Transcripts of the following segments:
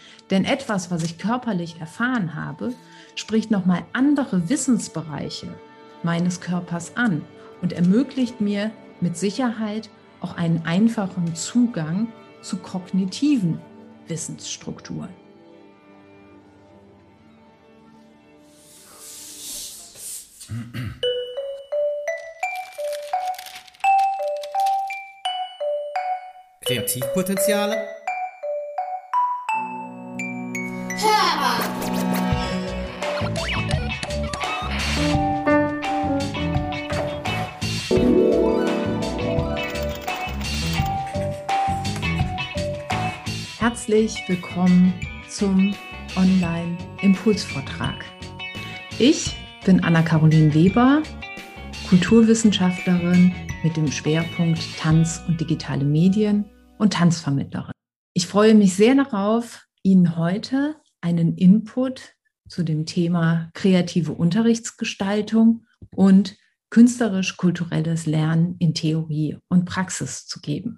Denn etwas, was ich körperlich erfahren habe, spricht nochmal andere Wissensbereiche meines Körpers an und ermöglicht mir mit Sicherheit auch einen einfachen Zugang zu kognitiven Wissensstrukturen. Kreativpotenziale. Hörbar. Herzlich willkommen zum Online-Impulsvortrag. Ich bin Anna-Caroline Weber, Kulturwissenschaftlerin mit dem Schwerpunkt Tanz und digitale Medien und Tanzvermittlerin. Ich freue mich sehr darauf, Ihnen heute einen Input zu dem Thema kreative Unterrichtsgestaltung und künstlerisch-kulturelles Lernen in Theorie und Praxis zu geben.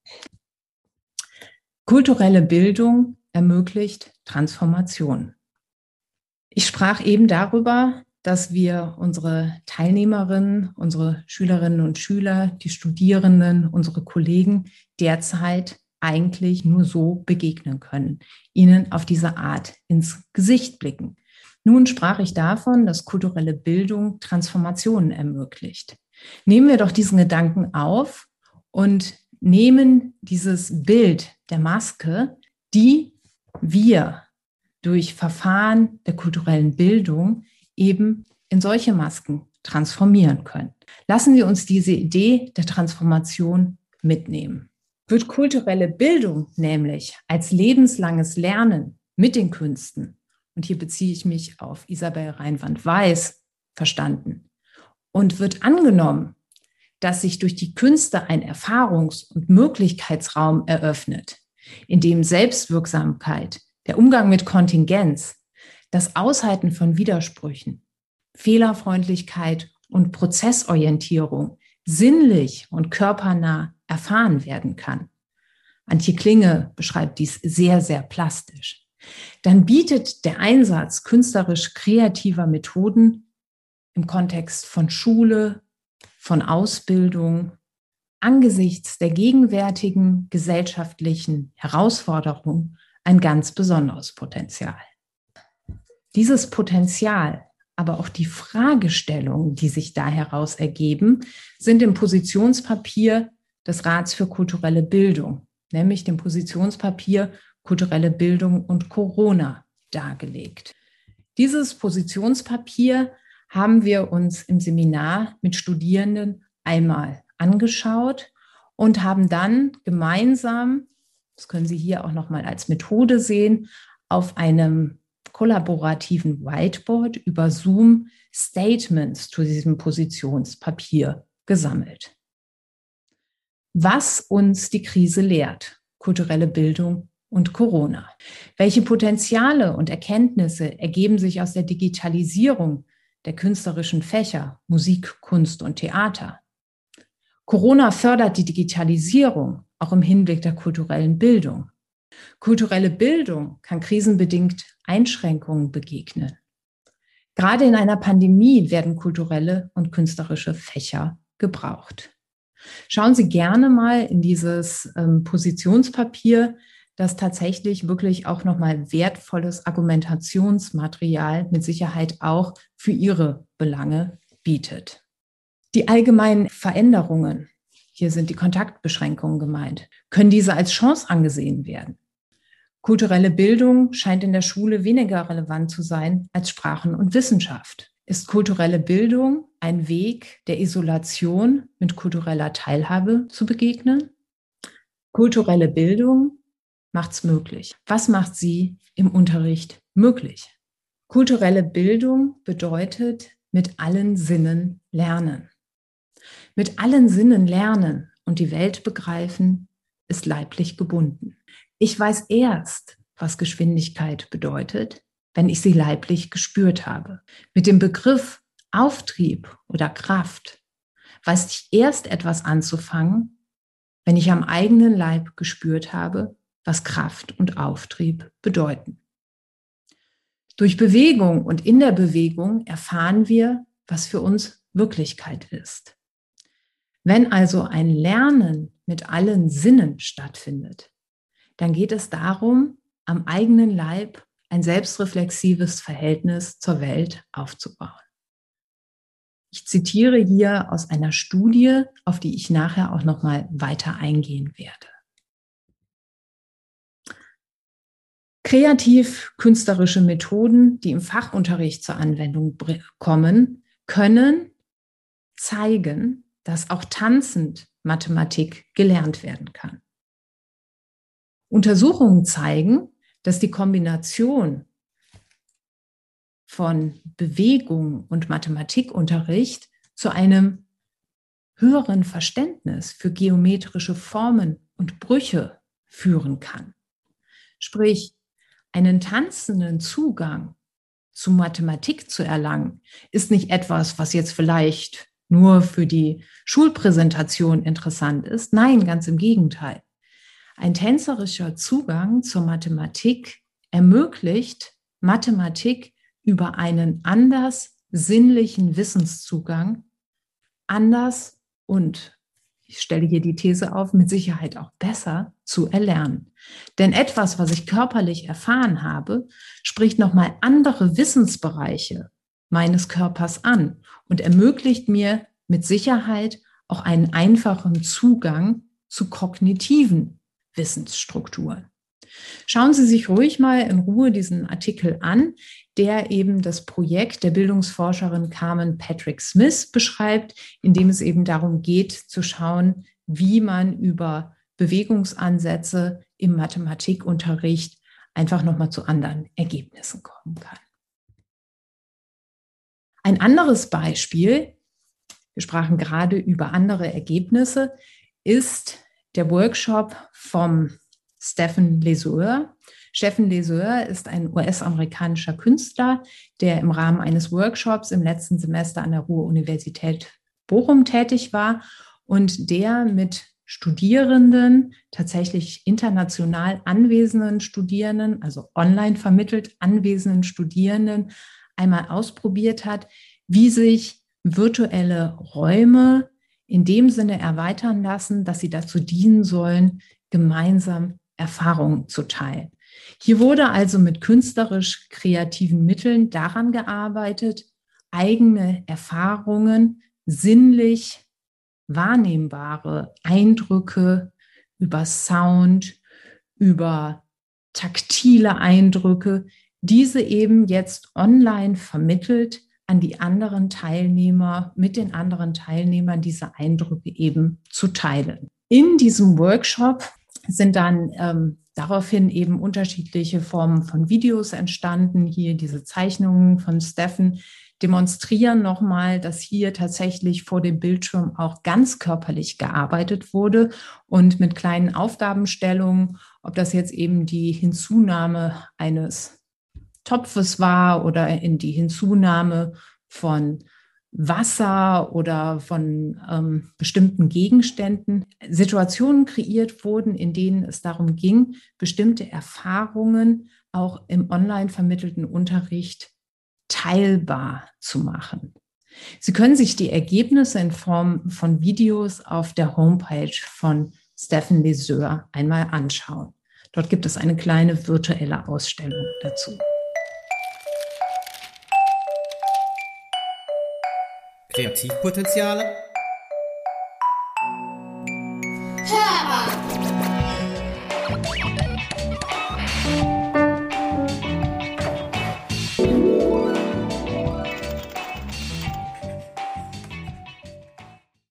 Kulturelle Bildung ermöglicht Transformation. Ich sprach eben darüber, dass wir unsere Teilnehmerinnen, unsere Schülerinnen und Schüler, die Studierenden, unsere Kollegen derzeit eigentlich nur so begegnen können, ihnen auf diese Art ins Gesicht blicken. Nun sprach ich davon, dass kulturelle Bildung Transformationen ermöglicht. Nehmen wir doch diesen Gedanken auf und nehmen dieses Bild der Maske, die wir durch Verfahren der kulturellen Bildung eben in solche Masken transformieren können. Lassen Sie uns diese Idee der Transformation mitnehmen. Wird kulturelle Bildung nämlich als lebenslanges Lernen mit den Künsten, und hier beziehe ich mich auf Isabel Reinwand-Weiß, verstanden, und wird angenommen, dass sich durch die Künste ein Erfahrungs- und Möglichkeitsraum eröffnet, in dem Selbstwirksamkeit, der Umgang mit Kontingenz, das Aushalten von Widersprüchen, Fehlerfreundlichkeit und Prozessorientierung sinnlich und körpernah erfahren werden kann. Antje Klinge beschreibt dies sehr, sehr plastisch. Dann bietet der Einsatz künstlerisch kreativer Methoden im Kontext von Schule, von Ausbildung, angesichts der gegenwärtigen gesellschaftlichen Herausforderungen ein ganz besonderes Potenzial. Dieses Potenzial, aber auch die Fragestellungen, die sich da heraus ergeben, sind im Positionspapier des Rats für kulturelle Bildung, nämlich dem Positionspapier Kulturelle Bildung und Corona, dargelegt. Dieses Positionspapier haben wir uns im Seminar mit Studierenden einmal angeschaut und haben dann gemeinsam, das können Sie hier auch nochmal als Methode sehen, auf einem kollaborativen Whiteboard über Zoom Statements zu diesem Positionspapier gesammelt. Was uns die Krise lehrt, kulturelle Bildung und Corona. Welche Potenziale und Erkenntnisse ergeben sich aus der Digitalisierung der künstlerischen Fächer, Musik, Kunst und Theater? Corona fördert die Digitalisierung auch im Hinblick der kulturellen Bildung. Kulturelle Bildung kann krisenbedingt Einschränkungen begegnen. Gerade in einer Pandemie werden kulturelle und künstlerische Fächer gebraucht. Schauen Sie gerne mal in dieses Positionspapier, das tatsächlich wirklich auch nochmal wertvolles Argumentationsmaterial mit Sicherheit auch für Ihre Belange bietet. Die allgemeinen Veränderungen, hier sind die Kontaktbeschränkungen gemeint, können diese als Chance angesehen werden. Kulturelle Bildung scheint in der Schule weniger relevant zu sein als Sprachen und Wissenschaft. Ist kulturelle Bildung ein Weg der Isolation mit kultureller Teilhabe zu begegnen? Kulturelle Bildung macht's möglich. Was macht sie im Unterricht möglich? Kulturelle Bildung bedeutet mit allen Sinnen lernen. Mit allen Sinnen lernen und die Welt begreifen ist leiblich gebunden. Ich weiß erst, was Geschwindigkeit bedeutet, wenn ich sie leiblich gespürt habe. Mit dem Begriff Auftrieb oder Kraft weiß ich erst etwas anzufangen, wenn ich am eigenen Leib gespürt habe, was Kraft und Auftrieb bedeuten. Durch Bewegung und in der Bewegung erfahren wir, was für uns Wirklichkeit ist. Wenn also ein Lernen mit allen Sinnen stattfindet, dann geht es darum, am eigenen Leib ein selbstreflexives Verhältnis zur Welt aufzubauen. Ich zitiere hier aus einer Studie, auf die ich nachher auch noch mal weiter eingehen werde. Kreativ-künstlerische Methoden, die im Fachunterricht zur Anwendung kommen, können zeigen, dass auch tanzend Mathematik gelernt werden kann. Untersuchungen zeigen, dass die Kombination von Bewegung und Mathematikunterricht zu einem höheren Verständnis für geometrische Formen und Brüche führen kann. Sprich, einen tanzenden Zugang zu Mathematik zu erlangen, ist nicht etwas, was jetzt vielleicht nur für die Schulpräsentation interessant ist. Nein, ganz im Gegenteil. Ein tänzerischer Zugang zur Mathematik ermöglicht Mathematik über einen anders sinnlichen Wissenszugang anders und, ich stelle hier die These auf, mit Sicherheit auch besser zu erlernen. Denn etwas, was ich körperlich erfahren habe, spricht nochmal andere Wissensbereiche meines Körpers an und ermöglicht mir mit Sicherheit auch einen einfachen Zugang zu kognitiven Wissensstrukturen. Schauen Sie sich ruhig mal in Ruhe diesen Artikel an, der eben das Projekt der Bildungsforscherin Carmen Patrick Smith beschreibt, in dem es eben darum geht, zu schauen, wie man über Bewegungsansätze im Mathematikunterricht einfach nochmal zu anderen Ergebnissen kommen kann. Ein anderes Beispiel, wir sprachen gerade über andere Ergebnisse, ist der Workshop vom Stephen Lesueur. Stephen Lesueur ist ein US-amerikanischer Künstler, der im Rahmen eines Workshops im letzten Semester an der Ruhr-Universität Bochum tätig war und der mit Studierenden, tatsächlich international anwesenden Studierenden, also online vermittelt anwesenden Studierenden, einmal ausprobiert hat, wie sich virtuelle Räume in dem Sinne erweitern lassen, dass sie dazu dienen sollen, gemeinsam Erfahrungen zu teilen. Hier wurde also mit künstlerisch kreativen Mitteln daran gearbeitet, eigene Erfahrungen, sinnlich wahrnehmbare Eindrücke über Sound, über taktile Eindrücke, diese eben jetzt online vermittelt an die anderen Teilnehmer, mit den anderen Teilnehmern diese Eindrücke eben zu teilen. In diesem Workshop sind dann daraufhin eben unterschiedliche Formen von Videos entstanden. Hier diese Zeichnungen von Stephen demonstrieren nochmal, dass hier tatsächlich vor dem Bildschirm auch ganz körperlich gearbeitet wurde und mit kleinen Aufgabenstellungen, ob das jetzt eben die Hinzunahme eines Topfes war oder in die Hinzunahme von Wasser oder von bestimmten Gegenständen, Situationen kreiert wurden, in denen es darum ging, bestimmte Erfahrungen auch im online vermittelten Unterricht teilbar zu machen. Sie können sich die Ergebnisse in Form von Videos auf der Homepage von Stephen Lesueur einmal anschauen. Dort gibt es eine kleine virtuelle Ausstellung dazu. Kreativpotenziale